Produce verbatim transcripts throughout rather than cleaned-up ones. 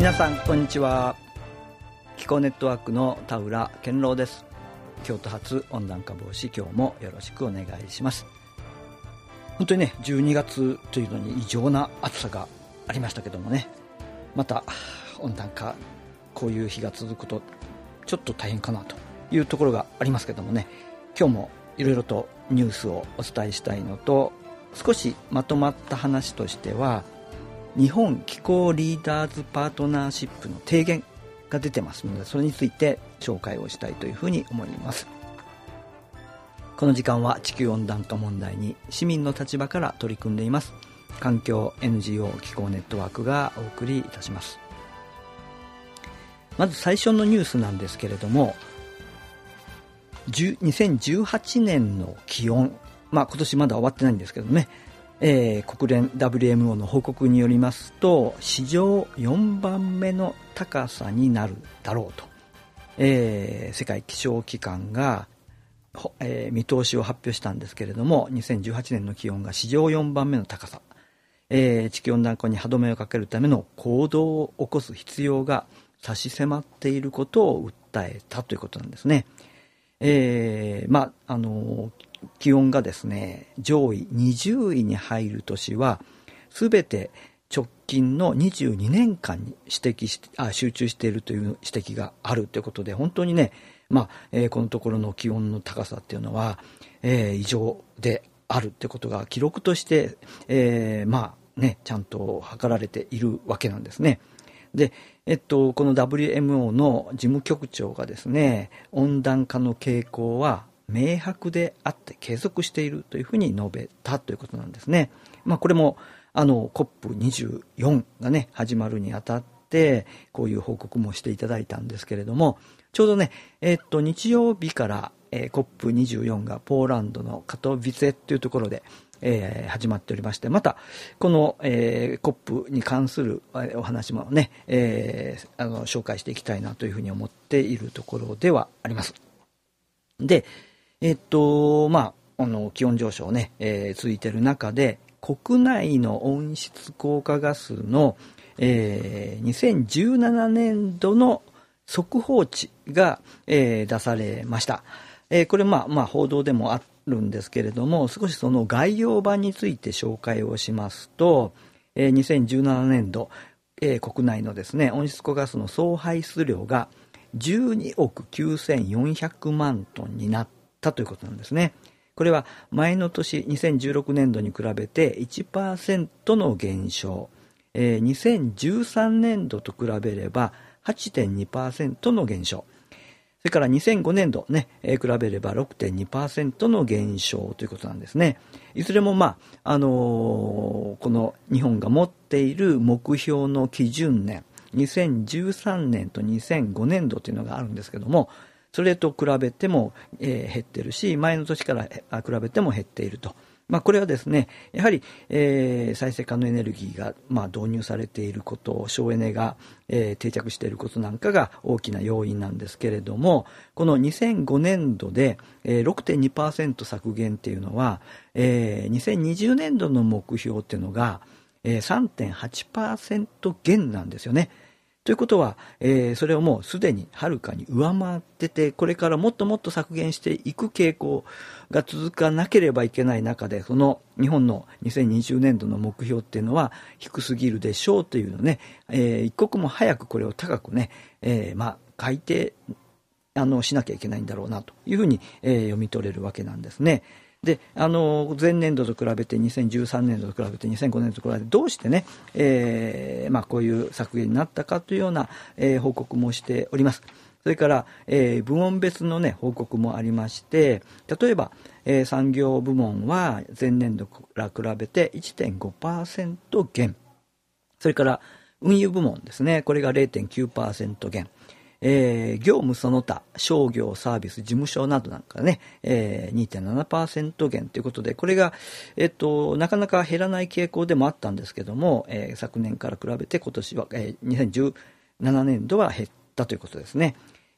皆さんこんにちは。気候ネットワークの田浦健郎です。京都発温暖化防止、今日もよろしくお願いします。本当にね、じゅうにがつというのに異常な暑さがありましたけどもね、また温暖化、こういう日が続くとちょっと大変かなというところがありますけどもね、今日もいろいろとニュースをお伝えしたいのと、少しまとまった話としては、日本気候リーダーズパートナーシップの提言が出てますので、それについて紹介をしたいというふうに思います。この時間は地球温暖化問題に市民の立場から取り組んでいます環境 エヌジーオー 気候ネットワークがお送りいたします。まず最初のニュースなんですけれども、にせんじゅうはちねんの気温、まあ今年まだ終わってないんですけどね、えー、国連 ダブリューエムオー の報告によりますと、史上よんばんめの高さになるだろうと、えー、世界気象機関が、えー、見通しを発表したんですけれども、にせんじゅうはちねんの気温が史上よんばんめの高さ、えー、地球温暖化に歯止めをかけるための行動を起こす必要が差し迫っていることを訴えたということなんですね。えー、まああの気温がですね、上位にじゅういに入る年はすべて直近のにじゅうにねんかんに指摘してあ集中しているという指摘があるということで、本当にね、まあえー、このところの気温の高さっていうのは、えー、異常であるってことが記録として、えー、まあね、ちゃんと測られているわけなんですね。で、えっと、この ダブリューエムオー の事務局長がですね、温暖化の傾向は明白であって継続しているというふうに述べたということなんですね。まあ、これもあの コップにじゅうよん がね始まるにあたってこういう報告もしていただいたんですけれども、ちょうどね、えっと、日曜日から、えー、コップにじゅうよん がポーランドのカトヴィツェというところで、えー、始まっておりまして、またこの、えー、コップに関するお話もね、えー、あの紹介していきたいなというふうに思っているところではあります。で、えっとまあ、あの気温上昇ね、えー、続いている中で、国内の温室効果ガスの、えー、にせんじゅうななねんどの速報値が、えー、出されました。えー、これまあまあ報道でもあるんですけれども、少しその概要版について紹介をしますと、えー、にせんじゅうななねんど、えー、国内のですね温室効果ガスの総排出量がじゅうにおくきゅうせんよんひゃくまんトンになったということなんですね。これは前の年にせんじゅうろくねんどに比べて いちパーセント の減少、えー、にせんじゅうさんねんどと比べれば はちてんにパーセント の減少、それからにせんごねんどね、えー、比べれば ろくてんにパーセント の減少ということなんですね。いずれもまあ、あのー、この日本が持っている目標の基準年、にせんじゅうさんねんとにせんごねんどというのがあるんですけども、それと比べても、えー、減ってるし、前の年から比べても減っていると。まあ、これはですね、やはり、えー、再生可能エネルギーが、まあ、導入されていること、省エネが、えー、定着していることなんかが大きな要因なんですけれども、このにせんごねんどで、えー、ろくてんにパーセント 削減っていうのは、えー、にせんにじゅうねんどの目標っていうのが、えー、さんてんはちパーセント 減なんですよね。ということは、えー、それをもうすでにはるかに上回ってて、これからもっともっと削減していく傾向が続かなければいけない中で、その日本のにせんにじゅうねんどの目標っていうのは低すぎるでしょうというのね、えー、一刻も早くこれを高くね、えー、まあ改定あのしなきゃいけないんだろうなというふうに、えー、読み取れるわけなんですね。で、あの前年度と比べてにせんじゅうさんねんどと比べてにせんごねんどと比べてどうしてね、えーまあ、こういう削減になったかというような、えー、報告もしております。それから、えー、部門別の、ね、報告もありまして、例えば、えー、産業部門は前年度から比べて いってんごパーセント 減、それから運輸部門ですね、これが れいてんきゅうパーセント 減、えー、業務その他商業サービス事務所などなんかね、えー、にてんななパーセント 減ということで、これが、えっと、なかなか減らない傾向でもあったんですけども、えー、昨年から比べて今年は、えー、にせんじゅうななねんどは減ったということですね。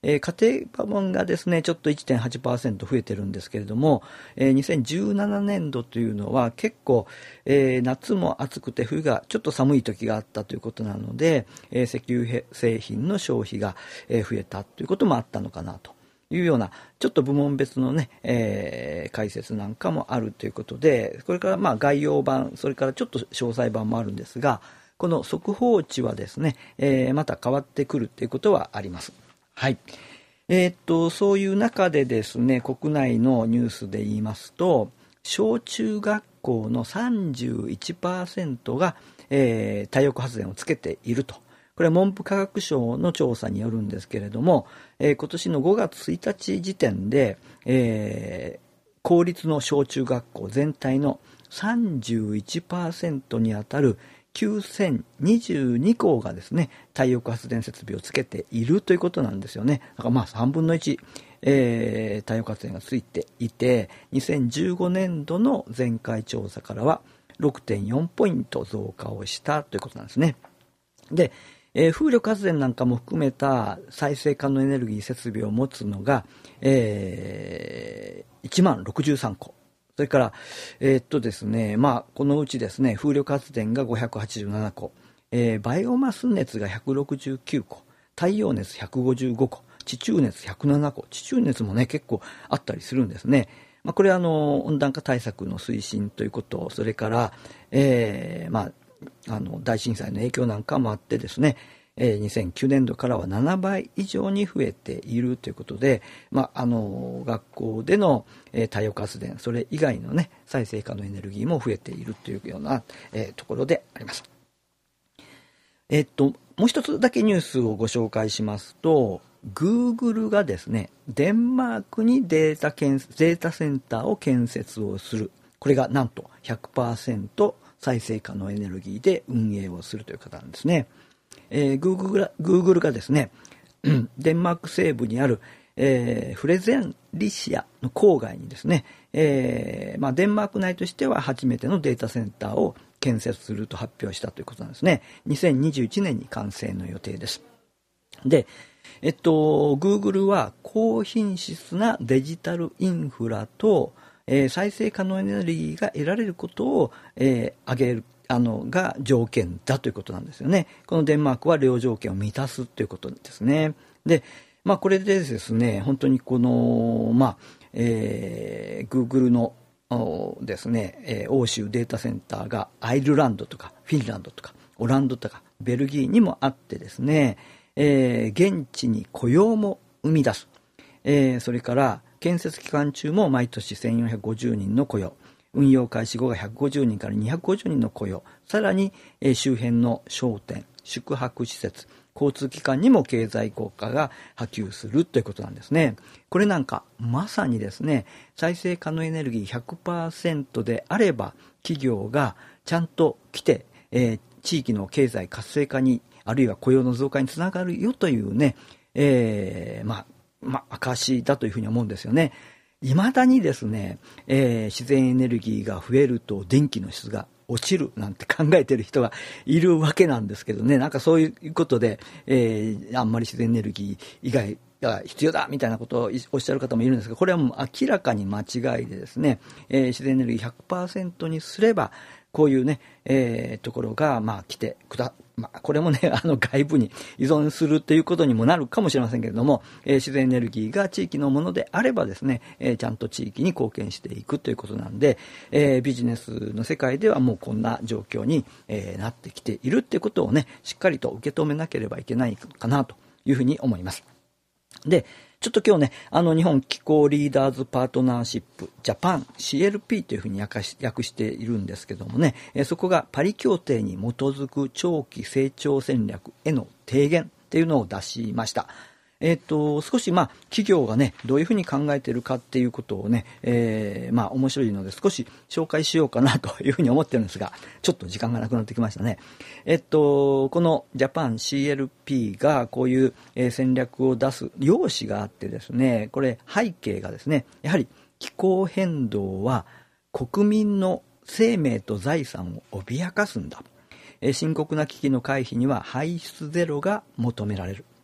えー、家庭部門がですね、ちょっと いってんはちパーセント 増えてるんですけれども、えー、にせんじゅうななねんどというのは結構、えー、夏も暑くて冬がちょっと寒い時があったということなので、えー、石油製品の消費が、えー、増えたということもあったのかなというような、ちょっと部門別のね、えー、解説なんかもあるということで、これからまあ概要版、それからちょっと詳細版もあるんですが、この速報値はですね、えー、また変わってくるということはあります。はい。えー、っと、そういう中でですね、国内のニュースで言いますと、小中学校の さんじゅういちパーセント が、えー、太陽光発電をつけていると。これは文部科学省の調査によるんですけれども、えー、今年のごがつついたち時点で、えー、公立の小中学校全体の さんじゅういちパーセント にあたるきゅうせんにじゅうにこうがですね、太陽光発電設備をつけているということなんですよね。だからまあさんぶんのいち、えー、太陽光発電がついていて、にせんじゅうごねんどの前回調査からは ろくてんよんポイント増加をしたということなんですね。で、えー、風力発電なんかも含めた再生可能エネルギー設備を持つのが、えー、いちまんろくじゅうさんこ。それから、えー、っとですね、まあ、このうちですね、風力発電がごひゃくはちじゅうななこ、えー、バイオマス熱がひゃくろくじゅうきゅうこ、太陽熱ひゃくごじゅうごこ、地中熱ひゃくななこ、地中熱もね、結構あったりするんですね。まあ、これはあの、温暖化対策の推進ということ、それから、えー、まあ、あの、大震災の影響なんかもあってですね、にせんきゅうねんどからはななばい以上に増えているということで、まあ、あの学校での太陽光発電、それ以外のね再生可能エネルギーも増えているというような、えー、ところであります。えっともう一つだけニュースをご紹介しますと、Google がですねデンマークにデータ建データセンターを建設をする。これがなんと ひゃくパーセント 再生可能エネルギーで運営をするという方なんですね。えー、Google, Google がですね、デンマーク西部にある、えー、フレゼンリシアの郊外にですね、えーまあ、デンマーク内としては初めてのデータセンターを建設すると発表したということなんですね。にせんにじゅういちねんに完成の予定です。で、えっと、Google は高品質なデジタルインフラと、えー、再生可能エネルギーが得られることを、えー、挙げるあのが条件だということなんですよね。このデンマークは両条件を満たすということですね。で、まあこれでですね、本当にこの、まあ、えー、Google のですね、えー、欧州データセンターがアイルランドとかフィンランドとかオランダとかベルギーにもあってですね、えー、現地に雇用も生み出す。えー、それから建設期間中も毎年せんよんひゃくごじゅうにんの雇用。運用開始後がひゃくごじゅうにんからにひゃくごじゅうにんの雇用、さらに、えー、周辺の商店、宿泊施設、交通機関にも経済効果が波及するということなんですね。これなんかまさにですね、再生可能エネルギー ひゃくパーセント であれば企業がちゃんと来て、えー、地域の経済活性化にあるいは雇用の増加につながるよというね、えー、まあ、まあ、証だというふうに思うんですよね。いまだにですね、えー、自然エネルギーが増えると電気の質が落ちるなんて考えている人がいるわけなんですけどね、なんかそういうことで、えー、あんまり自然エネルギー以外が必要だみたいなことをおっしゃる方もいるんですが、これはもう明らかに間違いでですね、えー、自然エネルギー ひゃくパーセント にすればこういうね、えー、ところがまあ来てくだまあ、これもね、あの外部に依存するということにもなるかもしれませんけれども、えー、自然エネルギーが地域のものであればですね、えー、ちゃんと地域に貢献していくということなんで、えー、ビジネスの世界ではもうこんな状況に、えー、なってきているということをね、しっかりと受け止めなければいけないかなというふうに思います。で、ちょっと今日ね、あの日本気候リーダーズパートナーシップジャパン シーエルピー というふうに訳し、訳しているんですけどもね、えそこがパリ協定に基づく長期成長戦略への提言っていうのを出しました。えっと、少しまあ企業がね、どういうふうに考えているかっていうことをね、えー、まあ面白いので少し紹介しようかなというふうに思ってるんですが、ちょっと時間がなくなってきましたね。えっと、このジャパン シーエルピー がこういう戦略を出す要旨があってですね、これ背景がですね、やはり気候変動は国民の生命と財産を脅かすんだ。深刻な危機の回避には排出ゼロが求められる。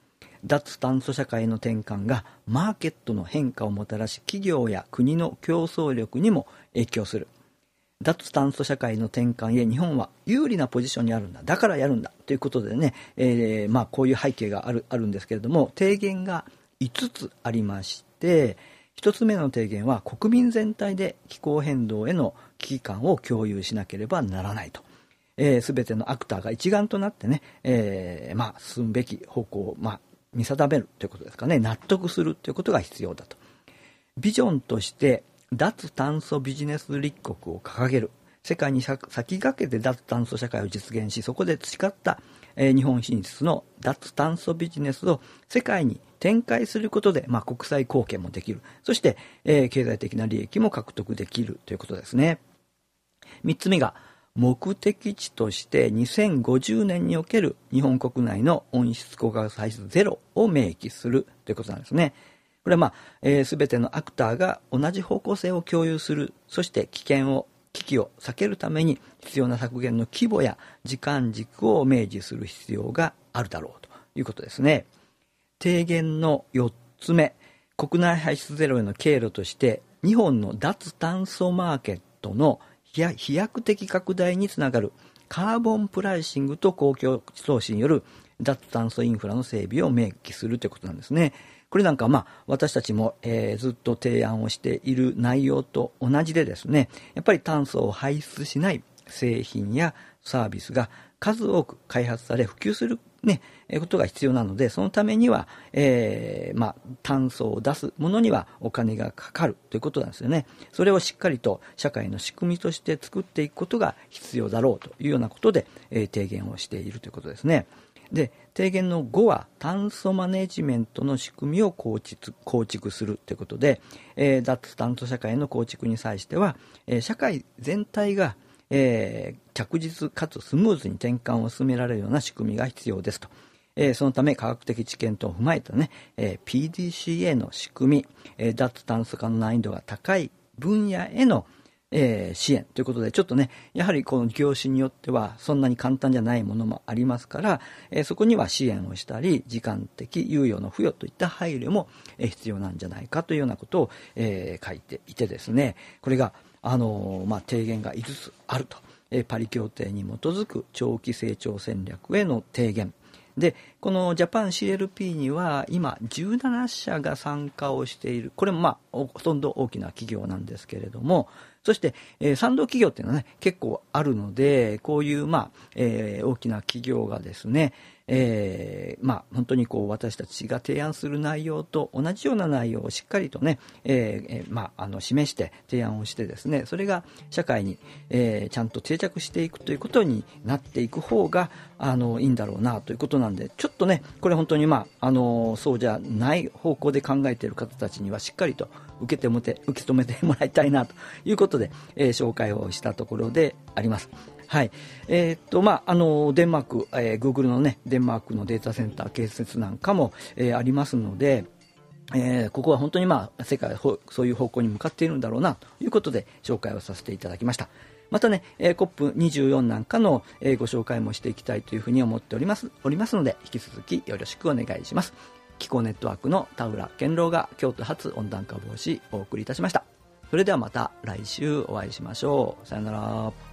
脱炭素社会の転換がマーケットの変化をもたらし、企業や国の競争力にも影響する。脱炭素社会の転換へ日本は有利なポジションにあるんだ、だからやるんだということでね、えー、まあこういう背景がある、あるんですけれども、提言がいつつありまして、ひとつめの提言は国民全体で気候変動への危機感を共有しなければならないと。えー、全てのアクターが一丸となってね、えー、まあ進むべき方向を、まあ、見定めるということですかね、納得するということが必要だと。ビジョンとして脱炭素ビジネス立国を掲げる。世界に先駆けて脱炭素社会を実現し、そこで培った、えー、日本進出の脱炭素ビジネスを世界に展開することで、まあ、国際貢献もできる。そして、えー、経済的な利益も獲得できるということですね。三つ目が、目的地としてにせんごじゅうねんにおける日本国内の温室効果ガス排出ゼロを明記するということなんですね。これはまあ、えー、全てのアクターが同じ方向性を共有する。そして危険を、危機を避けるために必要な削減の規模や時間軸を明示する必要があるだろうということですね。提言のよっつめ、国内排出ゼロへの経路として、日本の脱炭素マーケットの飛躍的拡大につながるカーボンプライシングと公共投資による脱炭素インフラの整備を明記するということなんですね。これなんかまあ私たちも、えー、ずっと提案をしている内容と同じでですね、やっぱり炭素を排出しない製品やサービスが数多く開発され普及するね、えー、ことが必要なので、そのためには、えー、まあ炭素を出すものにはお金がかかるということなんですよね。それをしっかりと社会の仕組みとして作っていくことが必要だろうというようなことで、えー、提言をしているということですね。で、提言のごは炭素マネジメントの仕組みを構築、構築するということで、えー、脱炭素社会の構築に際しては、えー、社会全体が、えー、着実かつスムーズに転換を進められるような仕組みが必要ですと。えー、そのため科学的知見等を踏まえたね、えー、ピーディーシーエー の仕組み、えー、脱炭素化の難易度が高い分野へのえー、支援ということで、ちょっとね、やはりこの業種によってはそんなに簡単じゃないものもありますから、えー、そこには支援をしたり、時間的猶予の付与といった配慮も、えー、必要なんじゃないかというようなことを、えー、書いていてですね、これが、あのーまあ、提言がいつつあると、えー、パリ協定に基づく長期成長戦略への提言。で、このジャパン シーエルピー には今じゅうななしゃが参加をしている。これもまあほとんど大きな企業なんですけれども、そして、えー、賛同企業っていうのはね結構あるので、こういうまあ、えー、大きな企業がですね、えー、まあ本当にこう私たちが提案する内容と同じような内容をしっかりとね、えー、まああの示して提案をしてですね、それが社会に、えー、ちゃんと定着していくということになっていく方があのいいんだろうなということなんで、ちょっとねこれ本当にまああのそうじゃない方向で考えている方たちにはしっかりと受けてもて受け止めてもらいたいなということで、えー、紹介をしたところであります。はい、えー、っとまああのデンマーク、えー、Google のねデンマークのデータセンター建設なんかも、えー、ありますので、えー、ここは本当にまあ世界はそういう方向に向かっているんだろうなということで紹介をさせていただきました。またね、えー、コップにじゅうよん なんかの、えー、ご紹介もしていきたいというふうに思っておりますおりますので、引き続きよろしくお願いします。気候ネットワークの田浦健郎が京都発温暖化防止をお送りいたしました。それではまた来週お会いしましょう。さよなら。